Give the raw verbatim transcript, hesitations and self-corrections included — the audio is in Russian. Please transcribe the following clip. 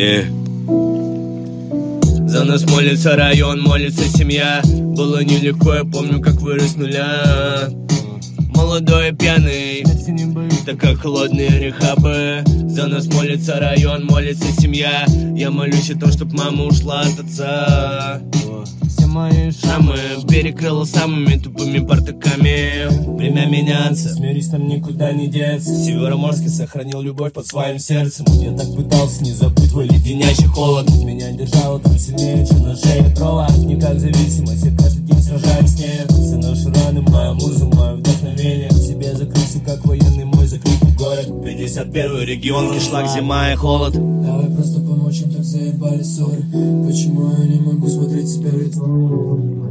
Yeah. За нас молится район, молится семья. Было нелегко, я помню, как вырос с нуля. Молодой и пьяный, так как холодные рехабы. За нас молится район, молится семья. Я молюсь о том, чтоб мама ушла от отца. Все мои шрамы перекрыла самыми тупыми партаками. Время меняться, смирись, там никуда не деться. Североморский сохранил любовь под своим сердцем. Я так пытался не забыть твой леденящий холод. Меня держало там сильнее, чем на шее дрова. Не как зависимость, я каждый день сражаюсь с ней. Все наши раны, моя муза, мое вдохновение. В себе закрылся, как военный мой закрытый город. пятьдесят первый регион, кишлак, зима и холод. Давай просто помочь им, так заебали ссоры. Почему я не могу смотреть себя в лицо?